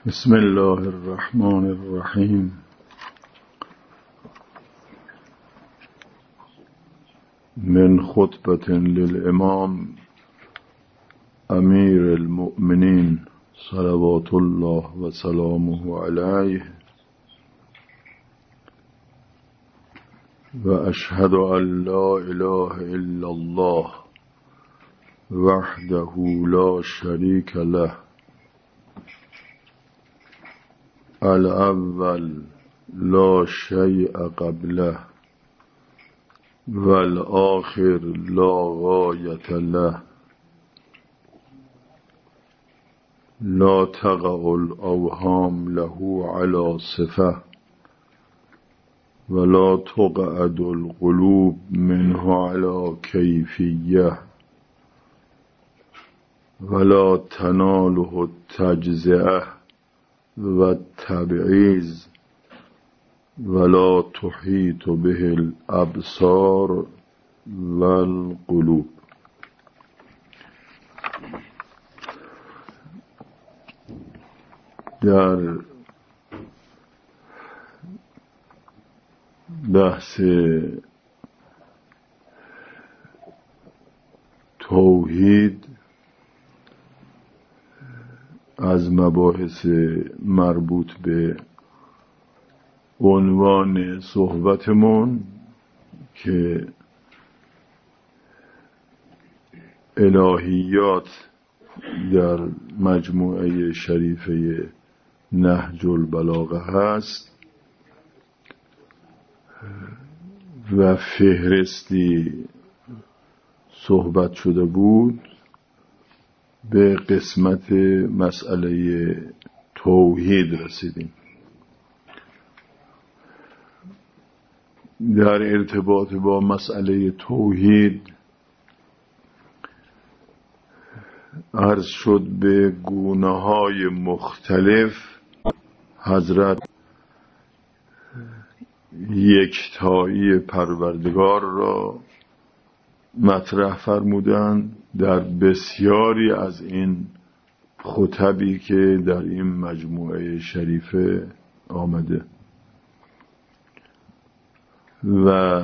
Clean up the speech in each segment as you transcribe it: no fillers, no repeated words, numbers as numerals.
بسم الله الرحمن الرحیم. من خطبة للامام امیر المؤمنین صلوات الله و سلامه علیه و اشهد ان لا اله الا الله وحده لا شریک له الاول لا شیء قبله والآخر لا غایة له لا تقع الاوهام له على صفة ولا تقعد القلوب منه على كيفية ولا تناله التجزئة والتبعیض ولا تحیط به الابصار والقلوب. در بحث توحید از مباحث مربوط به عنوان صحبتمون که الهیات در مجموعه شریفه نهج البلاغه هست و فهرستی صحبت شده بود، به قسمت مسئله توحید رسیدیم. در ارتباط با مسئله توحید عرض شد به گونه‌های مختلف حضرت یکتایی پروردگار را مطرح فرمودند در بسیاری از این خطبی که در این مجموعه شریفه آمده و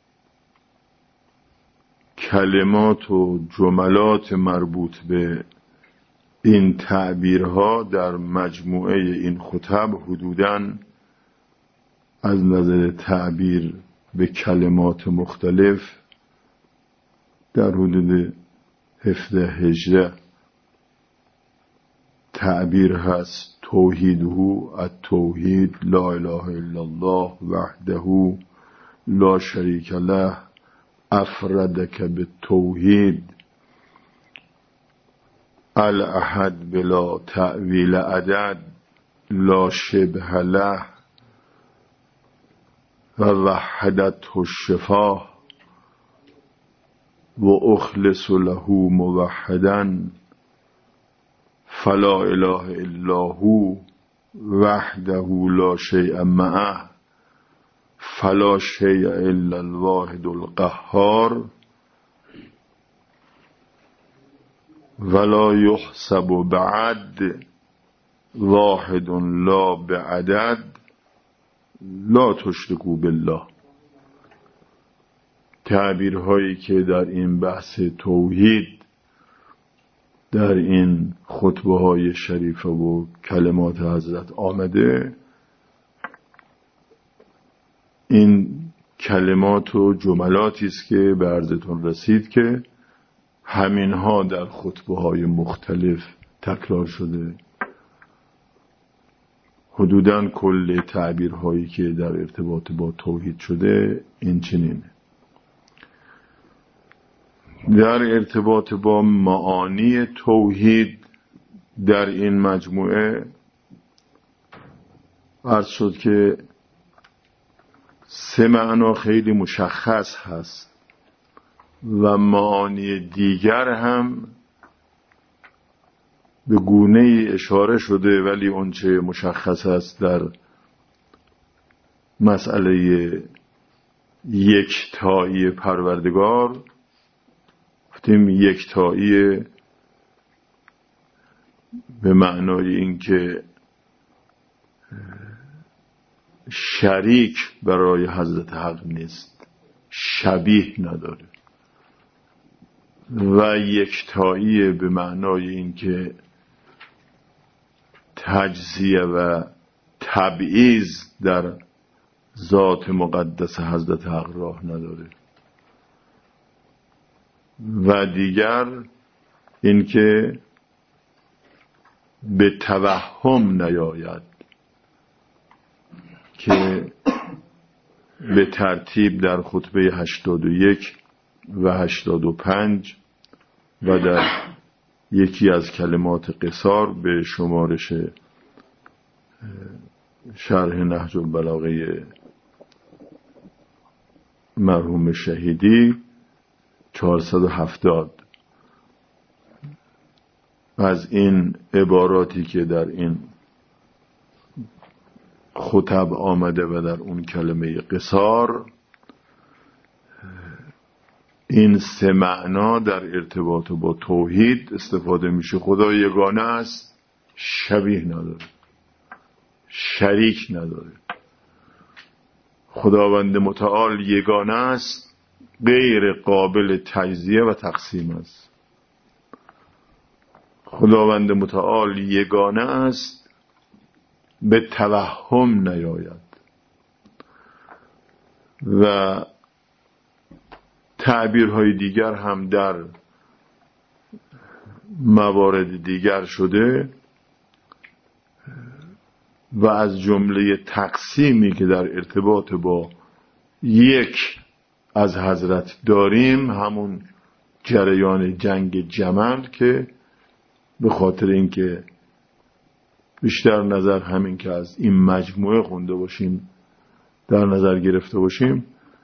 کلمات و جملات مربوط به این تعبیرها در مجموعه این خطب حدوداً از نظر تعبیر به کلمات مختلف در حدود 17-18 تعبیر هست. توحیده التوحید لا اله الا الله وحده لا شریک له افردک بالتوحید الاحد بلا تأویل عدد لا شبه له و وحدته الشفاء و اخلص له موحدا فلا اله الا هو وحده لا شیء معه فلا شیء الا الواحد القهار ولا یحسب بعد واحد لا بعدد لا تشرکوا بالله. تعبیرهایی که در این بحث توحید در این خطبه های شریفه و کلمات حضرت آمده، این کلمات و جملاتی است که به عرضتون رسید که همینها در خطبه های مختلف تکرار شده. حدوداً کل تعبیرهایی که در ارتباط با توحید شده این چنینه. در ارتباط با معانی توحید در این مجموعه عرض شد که 3 معنا خیلی مشخص هست و معانی دیگر هم به گونه ای اشاره شده، ولی اون چه مشخص است در مسئله یکتایی پروردگار، گفتیم یکتایی به معنای این که شریک برای حضرت حق نیست، شبیه نداره. و یکتایی به معنای این که تجزیه و تبعیض در ذات مقدس حضرت حق راه نداره. و دیگر این که به توهم نیاید که به ترتیب در خطبه 81 و 85 و در یکی از کلمات قصار به شمارش شرح نهج البلاغه مرحوم شهیدی 470 از این عباراتی که در این خطب آمده و در اون کلمه قصار، این سه معنا در ارتباط با توحید استفاده میشه. خدا یگانه است، شبیه نداره، شریک نداره. خداوند متعال یگانه است، غیر قابل تجزیه و تقسیم است. خداوند متعال یگانه است، به توهم نیاید. و تعبیرهای دیگر هم در موارد دیگر شده و از جمله تقسیمی که در ارتباط با یک از حضرت داریم همون جریان جنگ جمل، که به خاطر اینکه بیشتر نظر همین که از این مجموعه خونده باشیم در نظر گرفته باشیم،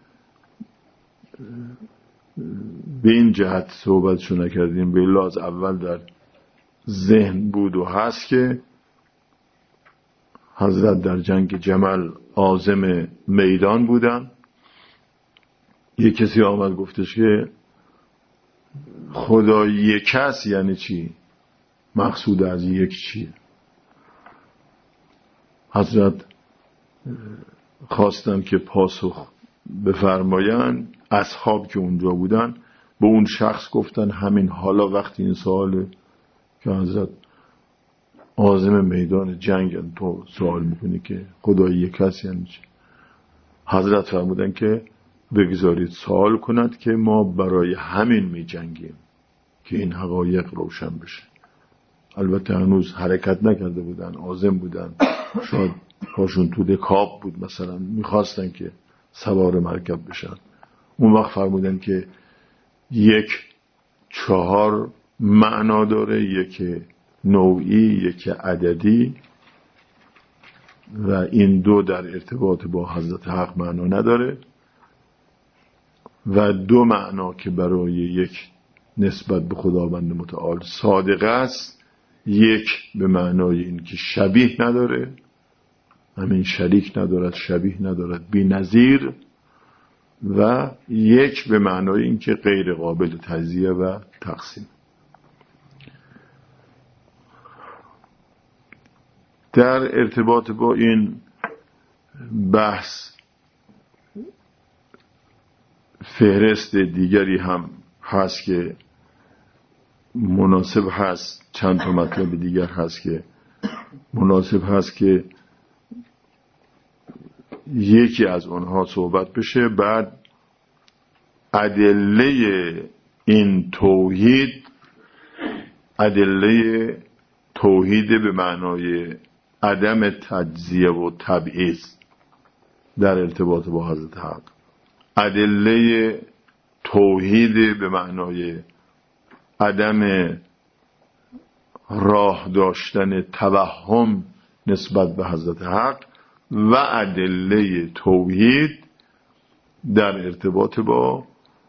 به این جهت صحبتشو نکردیم. به الا از اول در ذهن بود و هست که حضرت در جنگ جمل عازم میدان بودن. یک کسی آمد گفتش که خدا یک کس یعنی چی؟ مقصود از یک چیه؟ حضرت خواستن که پاسخ بفرمایند. اصحاب که اونجا بودن به اون شخص گفتن همین حالا وقتی این سوال که حضرت عازم میدان جنگ تو سوال میکنی که خدای یک کس یعنی چی؟ حضرت فرمودن که بگذارید سوال کند که ما برای همین می جنگیم که این حقایق روشن بشه. البته هنوز حرکت نکرده بودن، عازم بودن، شاید پاشون تو رکاب بود، مثلا میخواستن که سوار مرکب بشن. اون وقت فرمودن که یک 4 معنا داره، یک نوعی، یک عددی، و این 2 در ارتباط با حضرت حق معنا نداره، و 2 معنا که برای یک نسبت به خداوند متعال صادق است. یک به معنای این که شبیه نداره، همین شریک ندارد، شبیه ندارد، بی نظیر، و یک به معنای این که غیر قابل تجزیه و تقسیم. در ارتباط با این بحث فهرست دیگری هم هست که مناسب هست، چند تا مطلب دیگر هست که مناسب هست که یکی از اونها صحبت بشه. بعد ادله این توحید، ادله توحید به معنای عدم تجزیه و تبعیض در ارتباط با حضرت حق، ادله توحید به معنای عدم راه داشتن توهم نسبت به حضرت حق، و ادله توحید در ارتباط با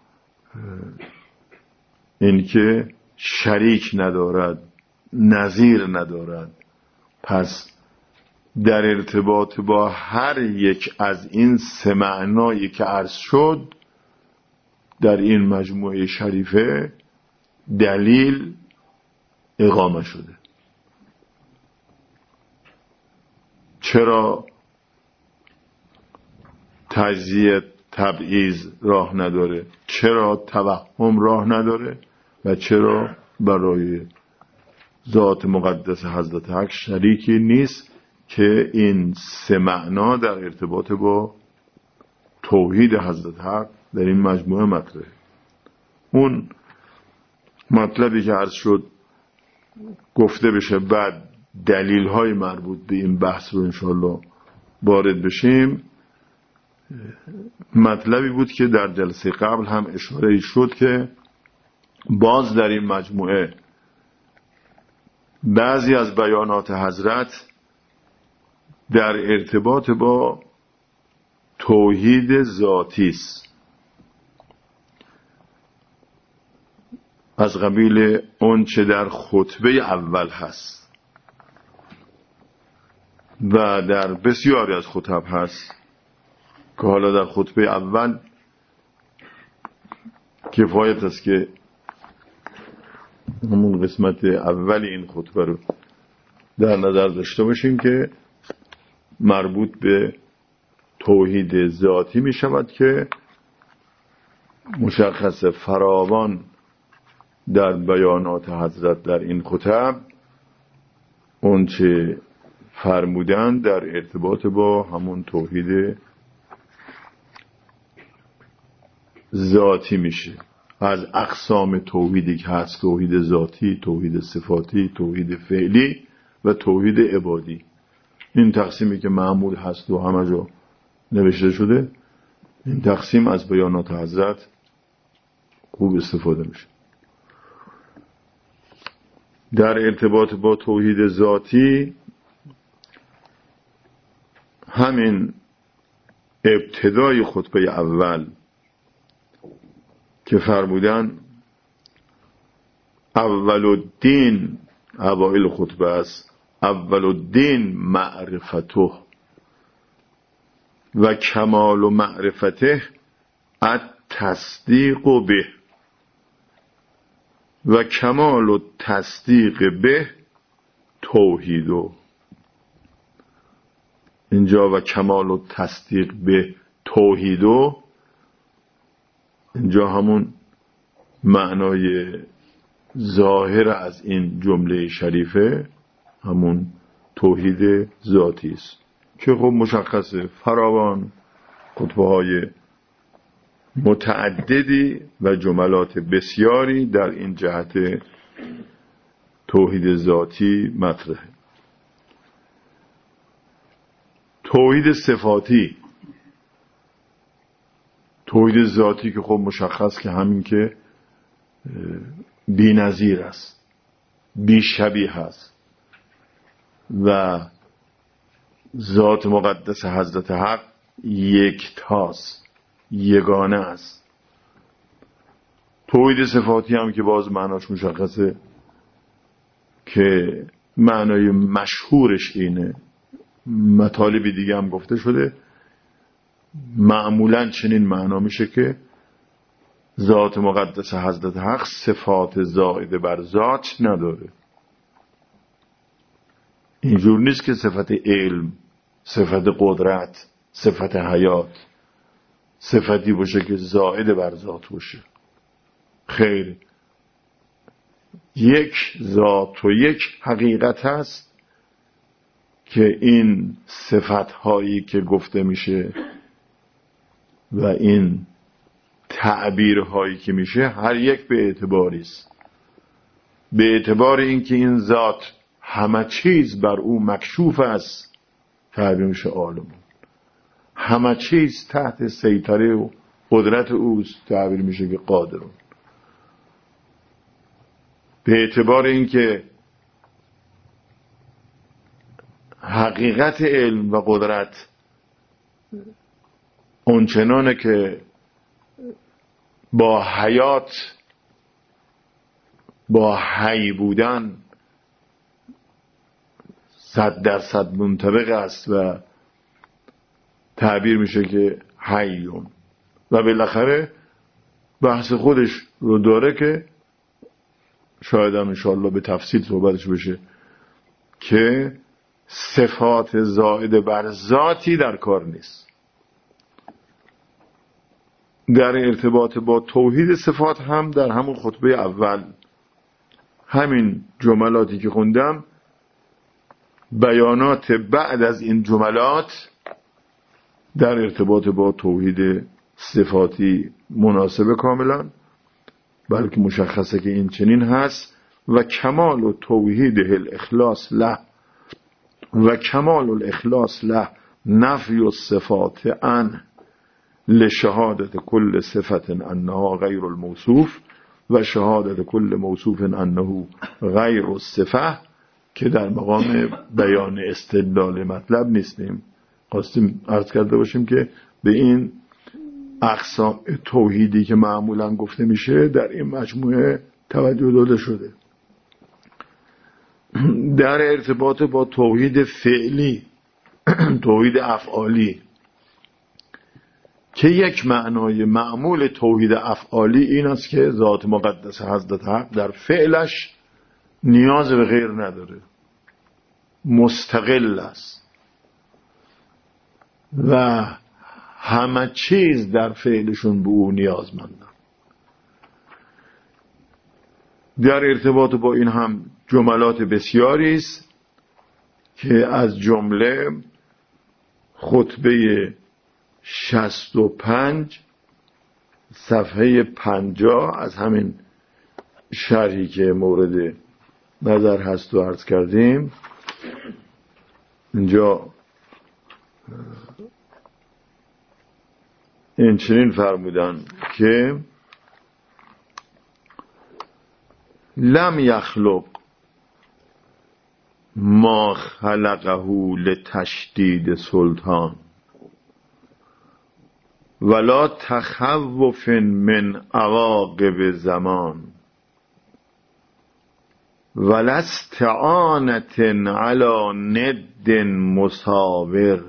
اینکه شریک ندارد، نظیر ندارد. پس در ارتباط با هر یک از این 3 معنایی که عرض شد در این مجموعه شریفه دلیل اقامه شده. چرا تجزیه تبعیض راه نداره، چرا توهم راه نداره و چرا برای ذات مقدس حضرت حق شریکی نیست که این سه معنا در ارتباط با توحید حضرت حق در این مجموعه مطرحه. اون مطلبی که عرض شد گفته بشه، بعد دلیل های مربوط به این بحث رو انشاءالله وارد بشیم. مطلبی بود که در جلسه قبل هم اشاره شد که باز در این مجموعه بعضی از بیانات حضرت در ارتباط با توحید ذاتی است، از قبیل اون چه در خطبه اول هست و در بسیاری از خطب هست که حالا در خطبه اول کفایت است که همون قسمت اول این خطبه رو در نظر داشته باشیم که مربوط به توحید ذاتی می شود که مشخص فراوان در بیانات حضرت در این خطب اون چه فرمودن در ارتباط با همون توحید ذاتی میشه. از اقسام توحیدی که هست، توحید ذاتی، توحید صفاتی، توحید فعلی و توحید عبادی، این تقسیمی که معمول هست و همه جا نوشته شده، این تقسیم از بیانات حضرت خوب استفاده میشه. در ارتباط با توحید ذاتی همین ابتدای خطبه اول که فرمودن اول الدین، اوائل خطبه است، اول الدین معرفته و کمال و معرفته التصدیق به و کمال و تصدیق به توحیدو. اینجا و کمال و تصدیق به توحیدو، اینجا همون معنای ظاهر از این جمله شریفه همون توحید ذاتی است که خب مشخصه فراوان خطبه های متعددی و جملات بسیاری در این جهت توحید ذاتی مطرحه. توحید صفاتی، توحید ذاتی که خب مشخص که همین که بی نظیر است، بی شبیه است و ذات مقدس حضرت حق یکتاست، یگانه است. توحید صفاتی هم که باز معناش مشخصه که معنای مشهورش اینه، مطالبی دیگه هم گفته شده، معمولاً چنین معنا میشه که ذات مقدس حضرت حق صفات زائده بر ذات نداره. اینجور نیست که صفت علم، صفت قدرت، صفت حیات صفتی باشه که زائده بر ذات باشه. خیر، یک ذات و یک حقیقت هست که این صفتهایی که گفته میشه و این تعبیرهایی که میشه هر یک به اعتباری است، به اعتبار اینکه این ذات همه چیز بر او مکشوف است، تعبیر میشه عالم، همه چیز تحت سیطره و قدرت اوست، تعبیر میشه که قادرون. به اعتبار اینکه حقیقت علم و قدرت اونچنانه که با حیات، با حی بودن 100% منطبق است و تعبیر میشه که حیون، و بالاخره بحث خودش رو داره که شاید هم انشاءالله به تفصیل صحبتش بشه که صفات زائد بر ذاتی در کار نیست. در ارتباط با توحید صفات هم در همون خطبه اول همین جملاتی که خوندم، بیانات بعد از این جملات در ارتباط با توحید صفاتی مناسبه کاملا، بلکه مشخصه که این چنین هست. و کمال و توحید الاخلاص له و کمال الاخلاص له نفی الصفات عن لشهادت کل صفت انها غیر الموصوف و شهادت کل موصوف انه غیر الصفه، که در مقام بیان استدلال مطلب نیستیم. خواستیم عرض کرده باشیم که به این اقسام توحیدی که معمولا گفته میشه در این مجموعه توجه داده شده. در ارتباط با توحید فعلی، توحید افعالی، که یک معنای معمول توحید افعالی این است که ذات مقدس حضرت حق در فعلش نیاز به غیر نداره، مستقل است و همه چیز در فعلشون به او نیازمندن. در ارتباط با این هم جملات بسیاری است که از جمله خطبه 65 صفحه 50 از همین شرحی که مورد نظر هست و عرض کردیم، اینجا این چنین فرمودن که لم یخلق ما خلقه لتشدید سلطان ولا تخوف من عواقب زمان ولا استعانة علی ند مساور.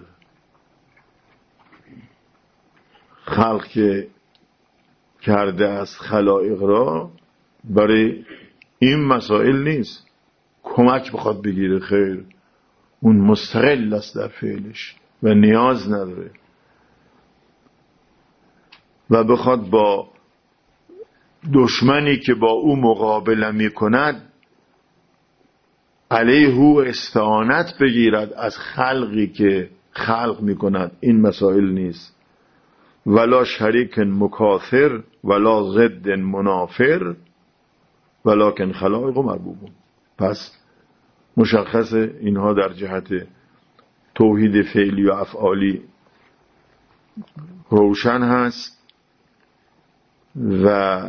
خلق که کرده از خلائق را برای این مسائل نیست کمک بخواد بگیره، خیر، اون مستقل است در فعلش و نیاز نداره و بخواد با دشمنی که با او مقابله می کند علیه استعانت بگیرد از خلقی که خلق می کند. این مسائل نیست. ولا شریک مکاثر ولا ضد منافر ولکن خلائق مربوبون. پس مشخصه اینها در جهت توحید فعلی و افعالی روشن هست و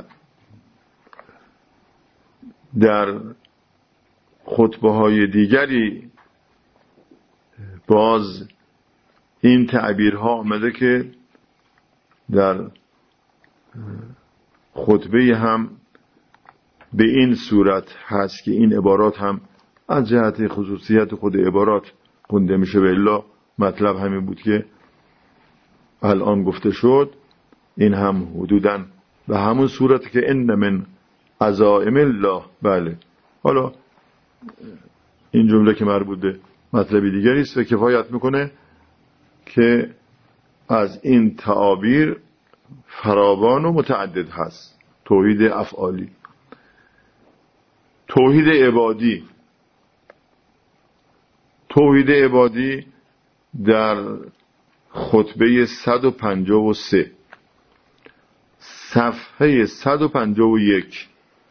در خطبه های دیگری باز این تعبیرها آمده که در خطبه هم به این صورت هست که این عبارات هم از جهت خصوصیت خود عبارات خونده میشه، به الا مطلب همین بود که الان گفته شد. این هم حدوداً به همون صورت که ان من عزائم الله. بله، حالا این جمله که مربوط به مطلبی دیگری است و کفایت میکنه که از این تعابیر فراوان و متعدد هست. توحید افعالی، توحید عبادی. توحید عبادی در خطبه 153 صفحه 151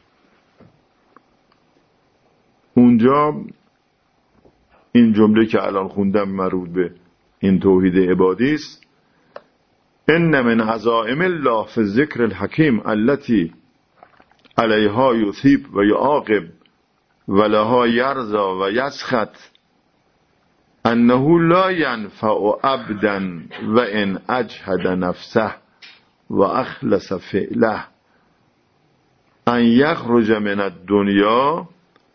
اونجا این جمله که الان خوندم مربوط به این توحید عبادی است. ان من عزائم الله فی الذکر الحکیم التي علیها یثیب و یعاقب ولها یرضا و یسخط انه لا ینفع عبدا و ان اجهد نفسه و اخلص فعله ان یخرج من الدنیا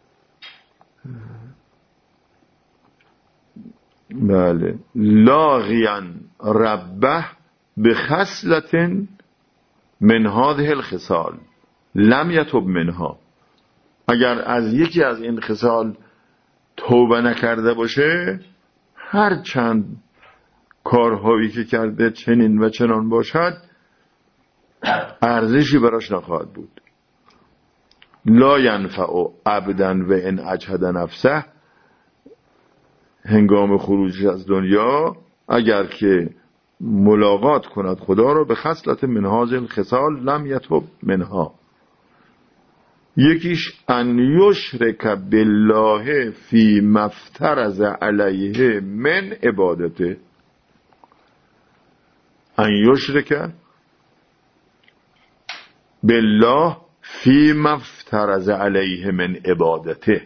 بله لاغیا ربه بخصلت من هذه الخصال لم یتب منها. اگر از یکی از این خصال توبه نکرده باشه، هر چند کارهایی که کرده چنین و چنان باشد ارزشی براش نخواهد بود. لا ینفع عبدا و ان اجهد نفسه، هنگام خروج از دنیا اگر که ملاقات کند خدا رو به خصلت من هذه الخصال لم یتب منها. یکیش ان یشرک بالله فی ما افترض علیه من عبادته، ان یشرک بالله فی ما افترض علیه من عبادته،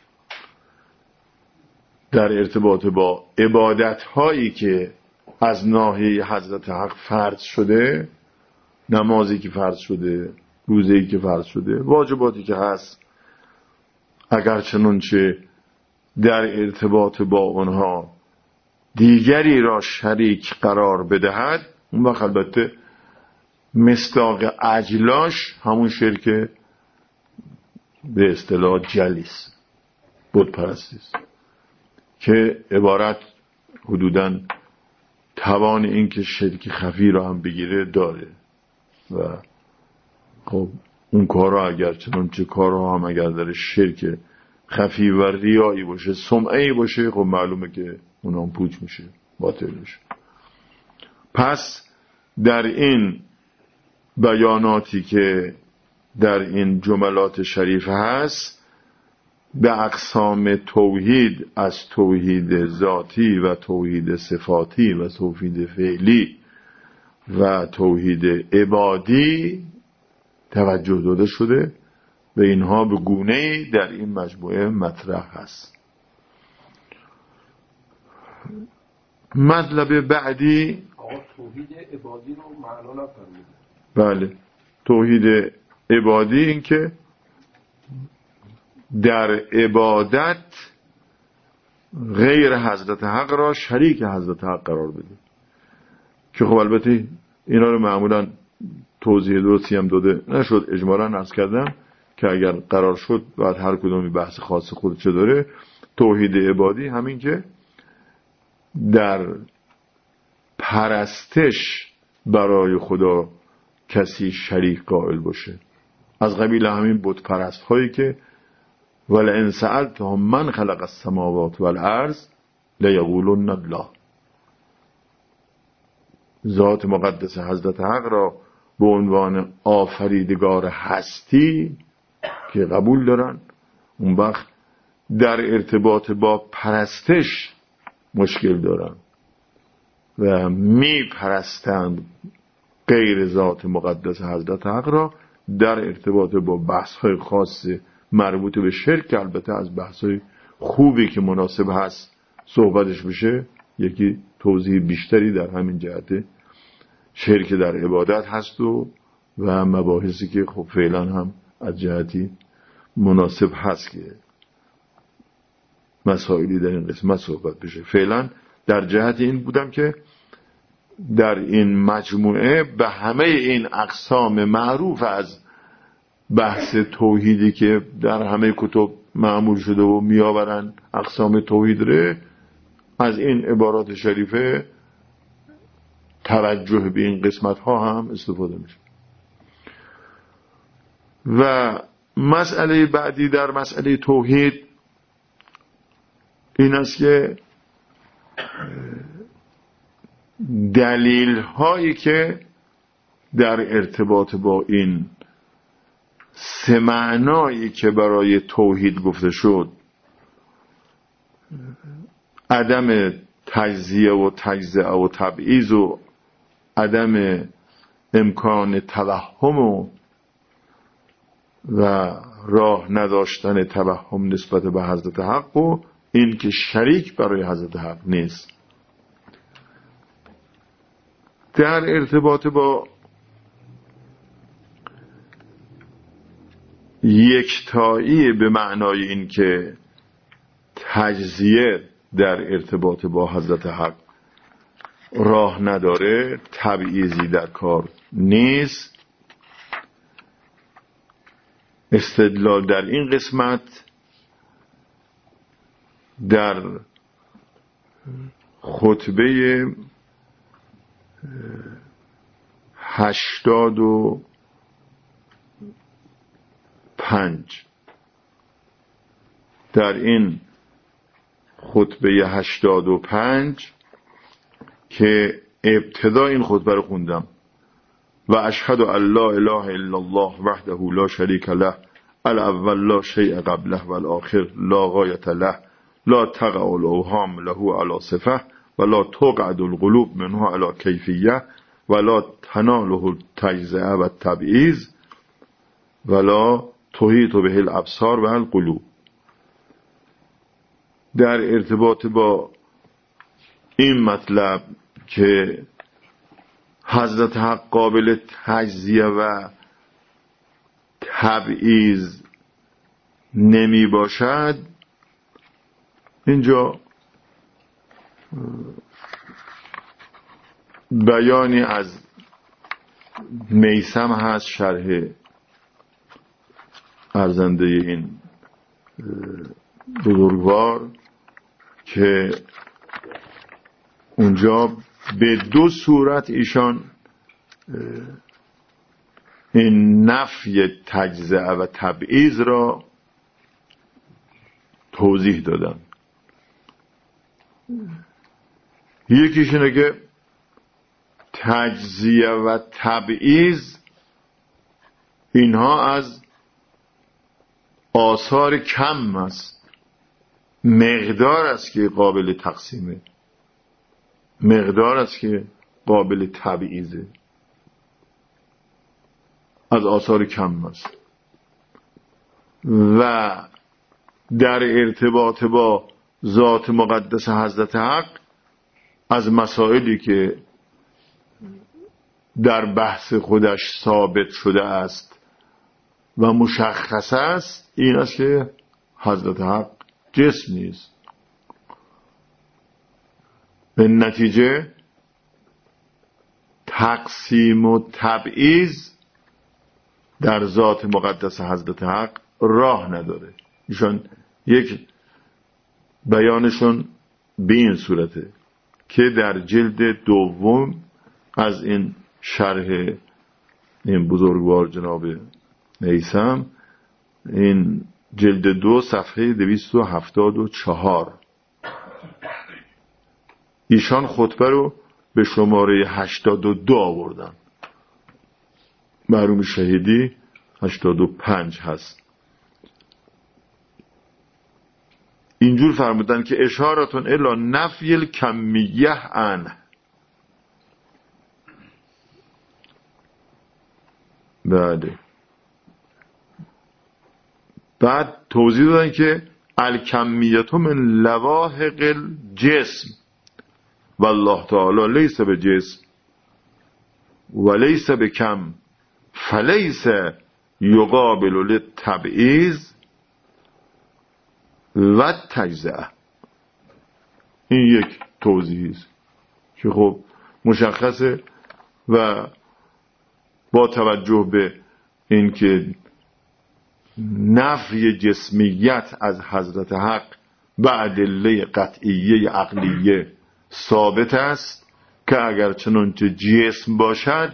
در ارتباط با عبادت هایی که از ناحیه حضرت حق فرض شده، نمازی که فرض شده، روزه‌ای که فرض شده، واجباتی که هست، اگر چنانچه در ارتباط با اونها دیگری را شریک قرار بدهد، اون وقت البته مصداق اجلاش همون شرک به اصطلاح جلیس، بت پرستی است که عبارت حدوداً توان این که شرک خفی را هم بگیره داره. و خب اون کارها اگر چنانچه کارها هم اگر داره شرک خفی و ریایی باشه، سمعه‌ای باشه، خب معلومه که اون هم پوچ میشه، باطل میشه. پس در این بیاناتی که در این جملات شریف هست به اقسام توحید، از توحید ذاتی و توحید صفاتی و توحید فعلی و توحید عبادی توجه داده شده و اینها به گونه‌ای در این مجموعه مطرح هست. مطلب بعدی توحید عبادی رو معنا نفرمودید. بله، توحید عبادی این که در عبادت غیر حضرت حق را شریک حضرت حق قرار بده، که خب البته اینا رو معمولا توضیح درستی هم داده نشد. اجمالاً عرض کردم که اگر قرار شد بعد هر کدومی بحث خاص خودش داره. توحید عبادی همین که در پرستش برای خدا کسی شریک قائل باشه، از قبیل همین بت پرست هایی که ولئن سألتهم من خلق السماوات والارض لیقولن الله، ذات مقدس حضرت حق را به عنوان آفریدگار هستی که قبول دارن، اون وقت در ارتباط با پرستش مشکل دارن و می پرستند غیر ذات مقدس حضرت حق را در ارتباط با بحث‌های خاص مربوط به شرک. البته از بحث‌های خوبی که مناسب هست صحبتش بشه، یکی توضیح بیشتری در همین جهت شرک در عبادت هست و مباحثی که خب فعلا هم از جهتی مناسب هست که مسائلی در این قسمت صحبت بشه. فعلا در جهت این بودم که در این مجموعه به همه این اقسام معروف از بحث توحیدی که در همه کتب معمول شده و میآورن اقسام توحید ره، از این عبارات شریفه توجه به این قسمت ها هم استفاده میشه. و مسئله بعدی در مسئله توحید این است که دلیل هایی که در ارتباط با این سه معنایی که برای توحید گفته شد، عدم تجزیه و تجزیه و تبعیض و عدم امکان توهم و راه نداشتن توهم نسبت به حضرت حق و این که شریک برای حضرت حق نیست، در ارتباط با یکتایی به معنای این که تجزیه در ارتباط با حضرت حق راه نداره، تبعیضی در کار نیست. استدلال در این قسمت در خطبه 85 در این خطبه 85 که ابتدا این خطبه رو خوندم و اشهد ان لا اله الا الله وحده لا شریک له الاول لا شیء قبله والآخر لا غایة له لا تقع الاوهام له على صفه ولا تقعد القلوب منه على کیفیه ولا تناله التجزئه و التبعیض ولا تحیط به الابصار و القلوب. در ارتباط با این مطلب که حضرت حق قابل تجزیه و تبعیض نمی باشد، اینجا بیانی از میثم هست، شرح ارزنده این بزرگوار، که اونجا به دو صورت ایشان این نفی تجزئه و تبعیض را توضیح دادن. یکیش اینه که تجزیه و تبعیض اینها از آثار کم است، مقدار است که قابل تقسیمه، مقدار است که قابل تبعیضه، از آثار کم است. و در ارتباط با ذات مقدس حضرت حق از مسائلی که در بحث خودش ثابت شده است و مشخص است این است که حضرت حق جسم نیست. به نتیجه تقسیم و تبعیض در ذات مقدس حضرت حق راه نداره. ایشان یک بیانشون به این صورته که در جلد دوم از این شرح این بزرگوار جناب میثم، این جلد 2 صفحه 274، ایشان خطبه رو به شماره 82 آوردن. مرحوم شهیدی 85 هست. اینجور فرمودن که اشارتون الی نفی الکمیه عنه. بله. بعد توضیح دادن که الکمیت من لواحق الجسم والله تعالی لیس به جسم و لیس به کم فلیس یقابل للتبعیض و تجزئه. این یک توضیحی است که خب مشخصه و با توجه به اینکه نفی جسمیت از حضرت حق به ادله قطعیه عقلیه ثابت است که اگر چنانچه جسم باشد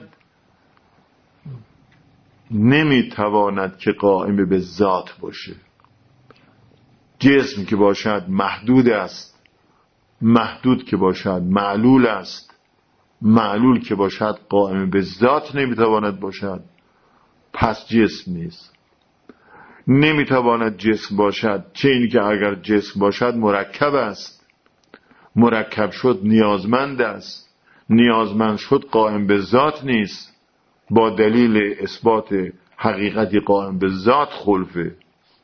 نمیتواند که قائم به ذات باشه. جسم که باشد محدود است، محدود که باشد معلول است، معلول که باشد قائم به ذات نمیتواند باشد، پس جسم نیست. نمیتواند جسم باشد، چه این که اگر جسم باشد مرکب است، مرکب شد نیازمند است، نیازمند شد قائم به ذات نیست، با دلیل اثبات حقیقتی قائم به ذات خلفه.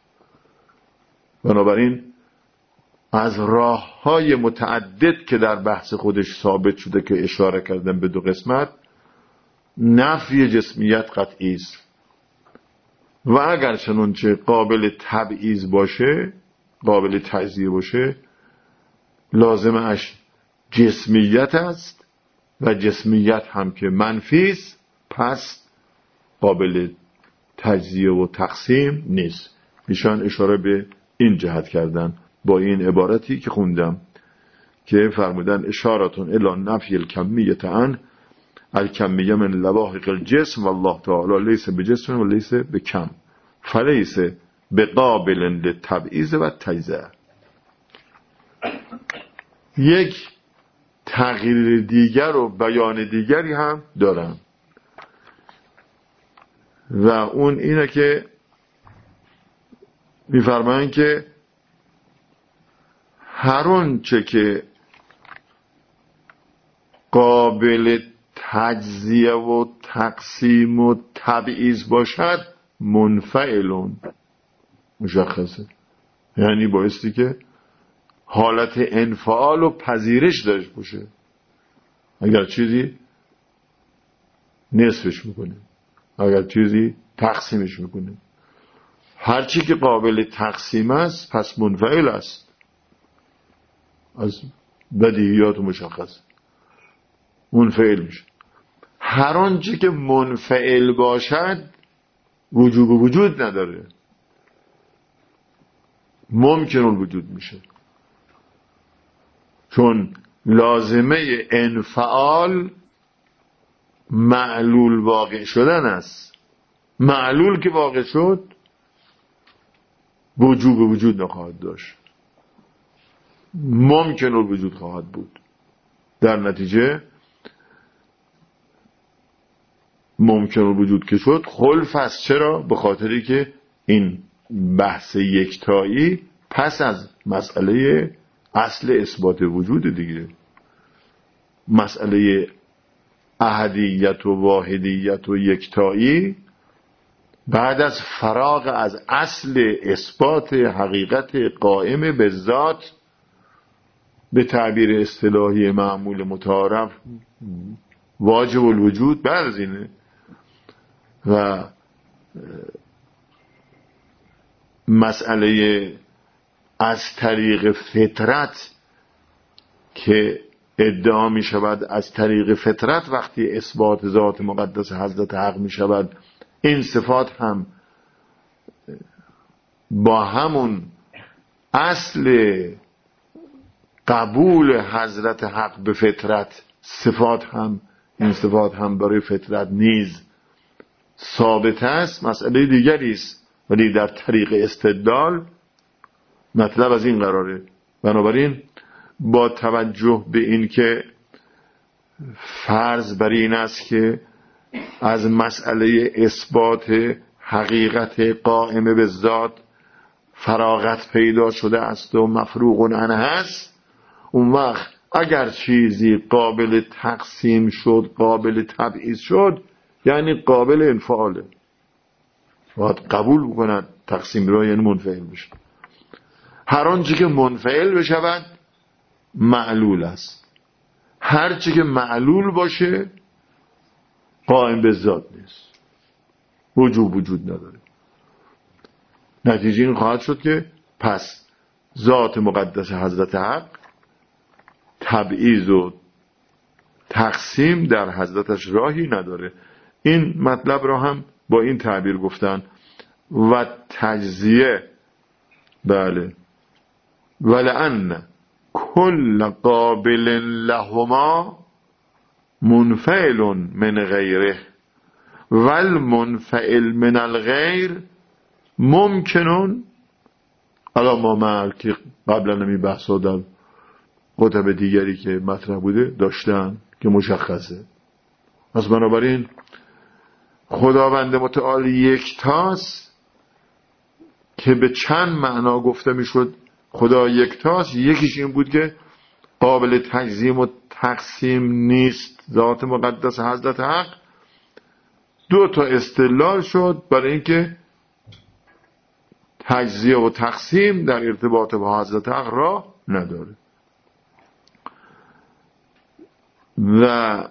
بنابراین از راه‌های متعدد که در بحث خودش ثابت شده که اشاره کردم به دو قسمت، نفی جسمیت قطعی است و اگر چنانچه قابل تبعیض باشه، قابل تجزیه باشه، لازمش جسمیت است و جسمیت هم که منفی است، پس قابل تجزیه و تقسیم نیست. ایشان اشاره به این جهت کردن. با این عبارتی که خوندم که فرمودن اشارتون الی نفی الکمیت عن الکمیه من لواحق الجسم والله تعالی لیس بجسم و لیس بکم فلیس بقابل للتبعیض و تجزیه. یک تغییر دیگر و بیان دیگری هم دارن و اون اینه که میفرمایند که هر آنچه که قابل تجزیه و تقسیم و تبعیض باشد منفعلون مشخصه، یعنی بایستی که حالت انفعال و پذیرش داشته باشه. اگر چیزی نصفش میکنه، اگر چیزی تقسیمش میکنه، هر چی که قابل تقسیم است پس منفعل است، از بدیهیات مشخص منفعل میشه. هر آنچه که منفعل باشد وجوب وجود نداره، ممکن الوجود میشه، چون لازمه انفعال معلول واقع شدن است. معلول که واقع شد وجوب وجود نخواهد داشت، ممکن الوجود خواهد بود. در نتیجه ممکن الوجود که شد خلف است. چرا؟ به خاطری که این بحث یکتایی پس از مسئله اصل اثبات وجود دیگه، مسئله احدیت و واحدیت و یکتایی بعد از فراغ از اصل اثبات حقیقت قائم به ذات به تعبیر اصطلاحی معمول متعارف واجب الوجود بعد از اینه و مسئله از طریق فطرت که ادعا می شود از طریق فطرت وقتی اثبات ذات مقدس حضرت حق می شود این صفات هم با همون اصل قبول حضرت حق به فطرت صفات هم این صفات هم برای فطرت نیز ثابت است، مسئله دیگری است، ولی در طریق استدلال مطلب از این قراره. بنابراین با توجه به این که فرض بر این است که از مسئله اثبات حقیقت قائمه به ذات فراغت پیدا شده است و مفروغ عنه است، اون وقت اگر چیزی قابل تقسیم شد قابل تبعیض شد یعنی قابل انفعاله، باید قبول بکند تقسیم را، یعنی منفعل بشه. هر آنچه که منفعل بشود معلول است، هر چی که معلول باشه قائم به ذات نیست، وجود نداره. نتیجه این خواهد شد که پس ذات مقدس حضرت حق تبعیض و تقسیم در حضرتش راهی نداره. این مطلب را هم با این تعبیر گفتن و تجزیه. بله، ولأن کل قابل لهما منفعل من غیره والمنفعل من الغیر ممکنون علی ما مع که قبلا نمی بحثا در قطب دیگری که مطرح بوده داشتن که مشخصه. پس بنابراین خداوند متعال یکتاست که به چند معنا گفته میشد خدا یکتاست. یکیش این بود که قابل تجزیم و تقسیم نیست ذات مقدس حضرت حق. دو تا استدلال شد برای اینکه تجزیه و تقسیم در ارتباط با حضرت حق راه نداره. و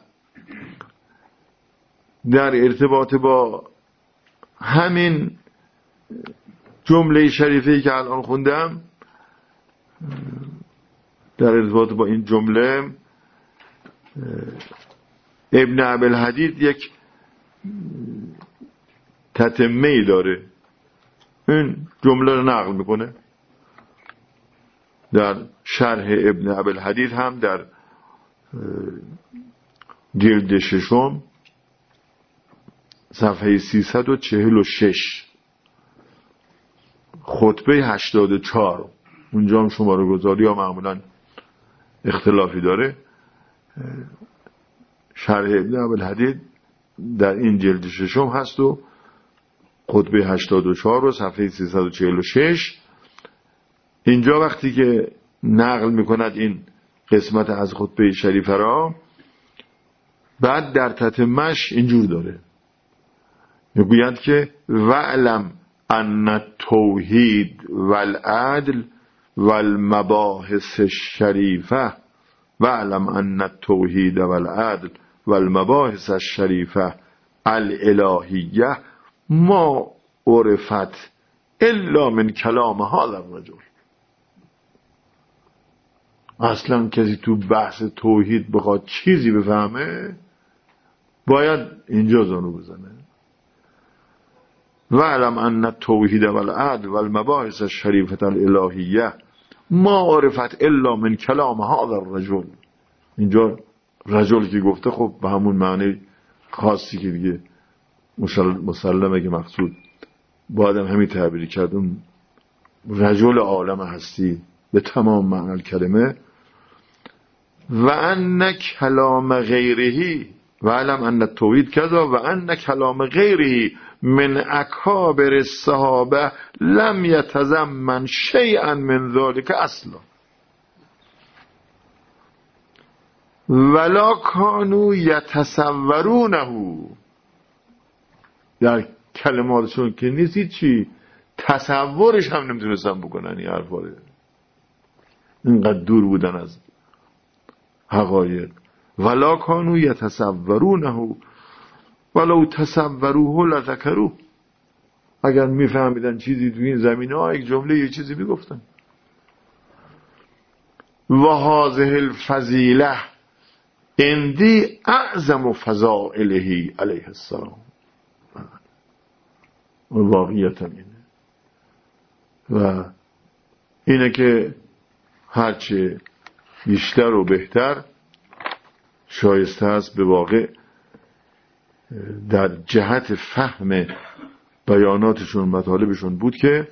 در ارتباط با همین جمله شریفه‌ای که الان خوندم، در ارتباط با این جمله ابن ابوالحدید یک تتمه‌ای داره، این جمله رو نقل میکنه در شرح ابن ابوالحدید هم در جلد 6 صفحه 346 خطبه 84 اونجا هم شماره گذاری ها معمولا اختلافی داره. شرح ابن ابوالحدید در این جلد 6 هست و خطبه 84 و صفحه 346 اینجا وقتی که نقل میکند این قسمت از خطبه شریفه را، بعد در تتمه‌اش اینجور داره، میگوید که وعلم ان التوحید والعدل والمباحث الشریفه وعلم ان التوحید والعدل والمباحث الشریفه الالهیه ما عرفت الا من کلام هذا الرجل. اصلا کسی تو بحث توحید بخواد چیزی بفهمه باید اینجا زانو بزنه. وعلم ان التوحید والعدل والمباحث الشریفه الالهیه ما عرفت الا من کلام هذا الرجل. اینجا رجل که گفته خب به همون معنی خاصی که دیگه مسلمه که مقصود باید همین تعبیری کرد، اون رجل عالم هستی به تمام معنی کلمه. و ان کلام غیره و علم ان التوحید کذا و ان کلام غیره من اکابر الصحابه لم یتضمن شیئا من ذلك اصلا ولا کانوا یتصورونه. در کلماتشون که نیستی چی تصورش هم نمیتونستن بکنن. این حرفا اینقدر دور بودن از حقایق. ولا کانوا یتصورونه ولو تصوروه لذکروه. اگر میفهمیدن چیزی تو این زمینه ها یک جمله یه چیزی میگفتن. و هذه الفضیله عندی اعظم فضائله علیه السلام. واقعیت اینه و اینه که هرچه بیشتر و بهتر شایسته است به واقع در جهت فهم بیاناتشون مطالبشون بود که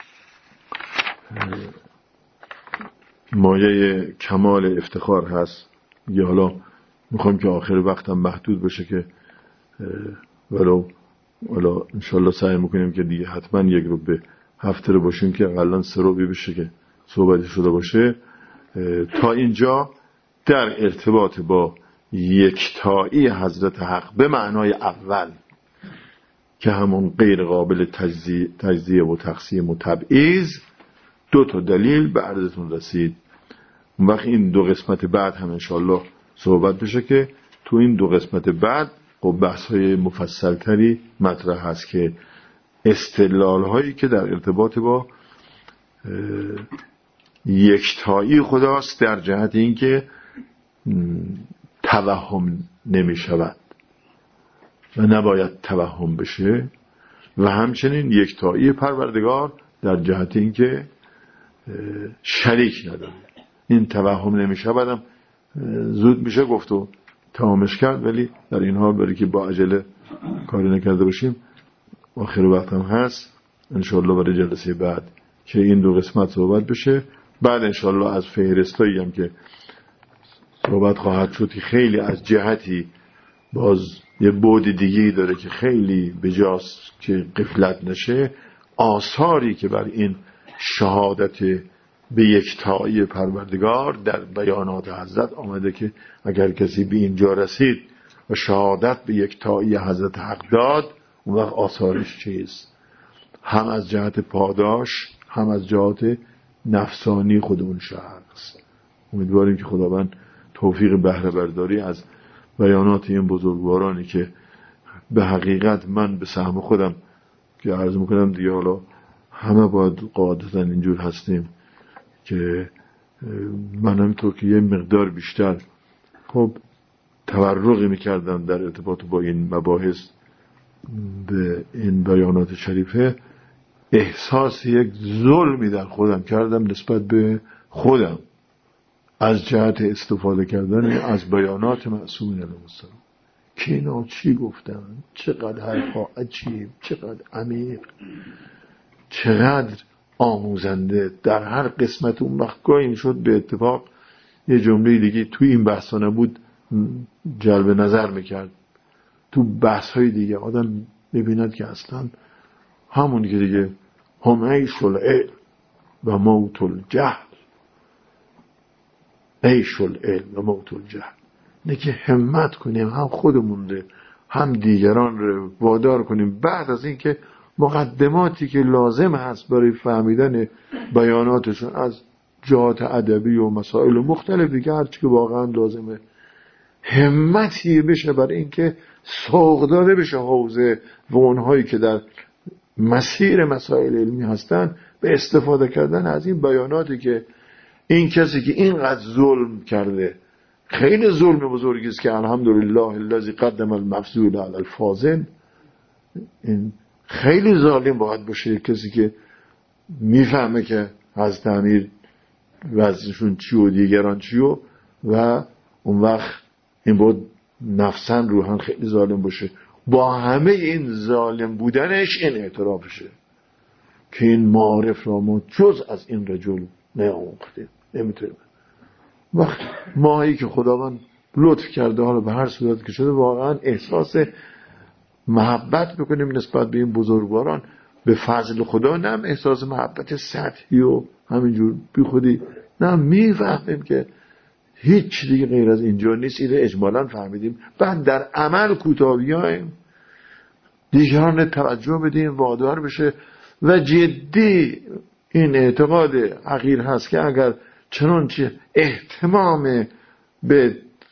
مایه کمال افتخار هست. یه حالا میخوام که آخر وقتم محدود بشه که ولو انشالله سعی میکنیم که دیگه حتما یک رو به هفته رو باشیم که اقلا 3 رو بشه که صحبتی شده باشه. تا اینجا در ارتباط با یکتایی حضرت حق به معنای اول که همون غیر قابل تجزیه و تقسیم و تبعیض 2 تا دلیل به عرضتون رسید. اون وقت این 2 قسمت بعد هم انشالله صحبت بشه که تو این 2 قسمت بعد بحث‌های مفصل‌تری مطرح هست که استدلال‌هایی که در ارتباط با یکتایی خداست در جهت اینکه توهم نمی شود و نباید توهم بشه و همچنین یکتایی پروردگار در جهت اینکه شریک نداره. این توهم نمی شود زود میشه گفت و تمامش کرد، ولی در این حال برای که با عجله کاری نکرده باشیم آخر وقت هم هست انشالله برای جلسه بعد که این 2 قسمت صحبت بشه. بعد انشالله از فهرستایی هم که صحبت خواهد شد که خیلی از جهتی باز یه بعد دیگه‌ای داره که خیلی بجاست که غفلت نشه. آثاری که بر این شهادت به یکتایی پروردگار در بیانات حضرت آمده که اگر کسی به اینجا رسید و شهادت به یکتایی حضرت حق داد اون وقت آثارش چیست؟ هم از جهت پاداش هم از جهت نفسانی خود اون شخص. امیدواریم که خداوند توفیق بهره برداری از بیانات این بزرگوارانی که به حقیقت من به سهم خودم که عرض میکنم دیگه حالا همه باید قاعدتا اینجور هستیم که منم تو که یه مقدار بیشتر خب تورقی میکردم در ارتباط با این مباحث به این بیانات شریفه احساس یک ظلمی در خودم کردم نسبت به خودم از جهت استفاده کردن از بیانات معصومین علیهم السلام که اینا چی گفتن، چقدر حرفا عجیب، چقدر عمیق، چقدر آموزنده. در هر قسمت اون وقت گاهی شد به اتفاق یه جمله دیگه توی این بحثا نبود جلب نظر میکرد، تو بحث های دیگه آدم ببیند که اصلا همون که دیگه هم عیش العلم و موت الجهل، عیش العلم و موت الجهل، نه که همت کنیم هم خودمون رو هم دیگران رو وادار کنیم بعد از این که مقدماتی که لازم هست برای فهمیدن بیاناتشون از جهات ادبی و مسائل مختلف دیگه هرچی که واقعا لازمه همتی بشه برای اینکه سوق داده بشه حوزه و اونهایی که در مسیر مسائل علمی هستن به استفاده کردن از این بیاناتی که این کسی که اینقدر ظلم کرده، خیلی ظلم بزرگی است که الحمدلله الذی قدم المفضول علی الفاضل، این خیلی ظالم باید باشه کسی که میفهمه که حضرت امیر وضعشون چی و دیگران چی و اون وقت این بود نفساً روحاً خیلی ظالم باشه. با همه این ظالم بودنش این اعترافشه که این معارف را ما جز از این رجل نیاموختیم، نمیتونیم. وقت ماهی که خداوند لطف کرده حالا به هر صورت که شده واقعا احساس محبت بکنیم نسبت به این بزرگواران به فضل خدا، نه احساس محبت سطحی و همینجور بی خودی، نه میفهمیم که هیچ دیگه غیر از اینجا نیست. اینو اجمالاً فهمیدیم، بعد در عمل کوتاهیایم، دیگران توجه بدیم وادار بشه و جدی این اعتقاد حقیر هست که اگر چنانچه اهتمام به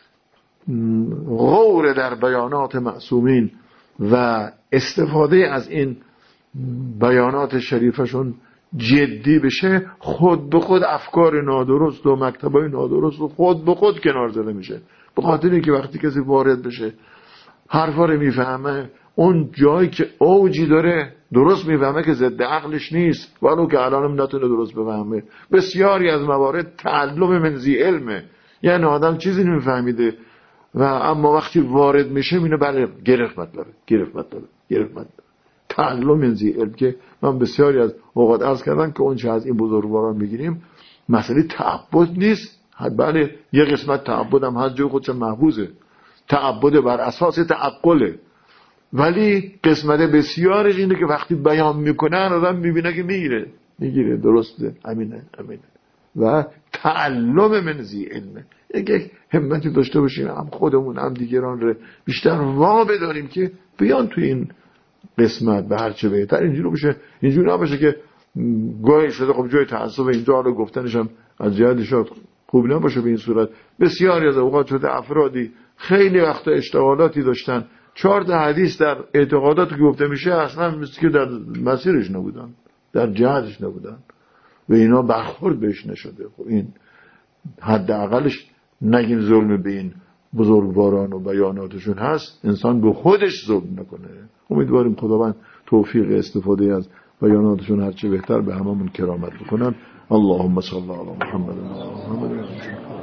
غور در بیانات معصومین و استفاده از این بیانات شریفشون جدی بشه، خود به خود افکار نادرست و مکتبای نادرست و خود به خود کنار زده میشه. به خاطر اینکه وقتی کسی وارد بشه حرفا رو میفهمه، اون جایی که اوجی داره درست میفهمه که ضد عقلش نیست، ولو که الانم نتونه درست بفهمه. بسیاری از موارد تعلم من ذی علمه، یعنی آدم چیزی نمیفهمیده و اما وقتی وارد میشه اینو بله گرفت مطلبه تعلم من ذی علم. که من بسیاری از اوقات عرض کردم که اون چه از این بزرگواران میگیریم مسئله تعبد نیست، بله یه قسمت تعبد هم هست جو خودش محفوظه، تعبد بر اساس تعقله، ولی قسمت بسیارش اینه که وقتی بیان میکنن آدم میبینه که میگیره درسته، امینه و تعلم من ذی علمه. یک همتی داشته باشیم هم خودمون هم دیگران رو بیشتر وا بداریم که بیان توی این قسمت به هر چه بهتر اینجوری بشه، اینجوری نباشه که گاهی شده خب جای تعصب اینجا حالا گفتنش هم از جهتش خوب نباشه. به این صورت بسیاری از اوقات شده افرادی خیلی وقتا اشتغالاتی داشتن 4 حدیث در اعتقادات که گفته میشه اصلا مثل که در مسیرش نبودن، در جهتش نبودن و اینا برخورد بهش نشده. خب این حداقلش نگیم ظلم به این بزرگواران و بیاناتشون هست، انسان به خودش ظلم نکنه. امیدواریم خداوند توفیق استفاده از بیاناتشون هرچه بهتر به هممون کرامت بکنن. اللهم صل علی محمد و علی محمد.